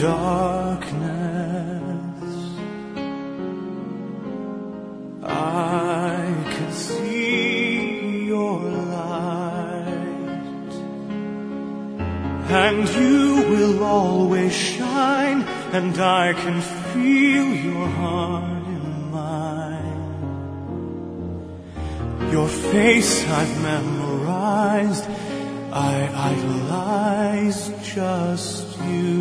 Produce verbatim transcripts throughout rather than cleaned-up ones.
darkness, I can see your light, and you will always shine, and I can feel your heart in mine. Your face I've memorized, I idolize just you.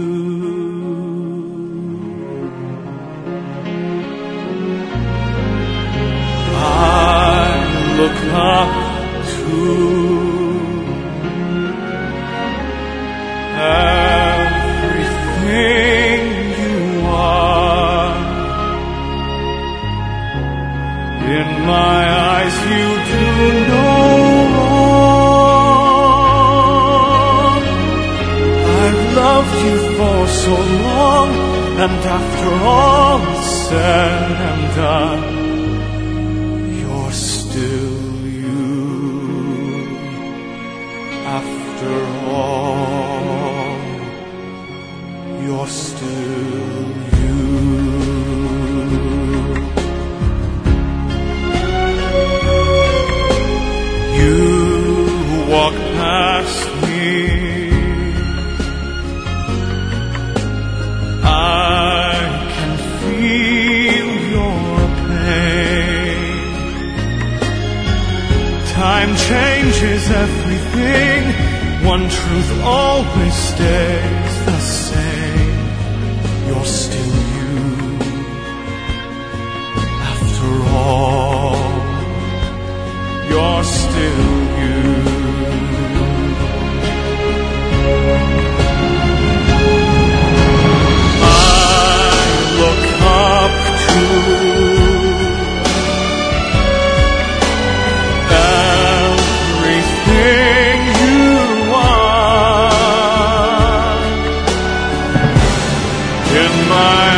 I look up to everything you are. In my eyes you do no wrong. I've loved you for so long, and after all is said and done, you're still you. After all, you're still you. You walk past me, I can feel your pain. Time changes everything, one truth always stays the same. You're still you. After all, you're still you. I look up to everything you are. In my